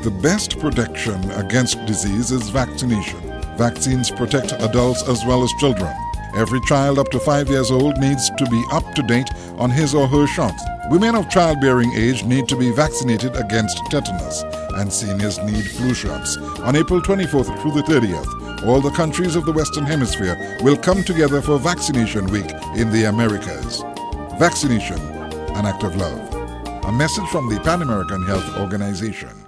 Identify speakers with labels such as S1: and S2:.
S1: The best protection against disease is vaccination. Vaccines protect adults as well as children. Every child up to 5 years old needs to be up to date on his or her shots. Women of childbearing age need to be vaccinated against tetanus, and seniors need flu shots. On April 24th through the 30th, all the countries of the Western Hemisphere will come together for Vaccination Week in the Americas. Vaccination, an act of love. A message from the Pan American Health Organization.